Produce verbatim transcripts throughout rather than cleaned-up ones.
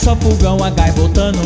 só fogão a gás botando.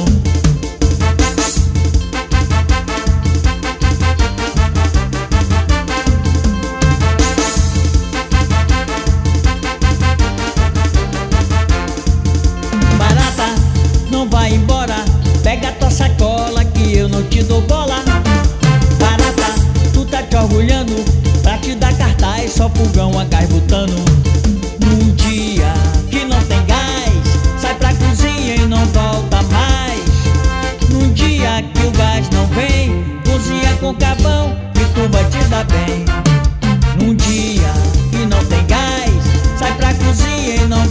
Barata, não vai embora, pega tua sacola que eu não te dou bola. Barata, tu tá te orgulhando, pra te dar cartaz só fogão a gás botando. Num dia que não tem gás, sai pra cozinha e não volta mais. Num dia que o gás não vem, cozinha com carvão e tu vai te dar bem. Num dia que não tem gás, sai pra cozinha e não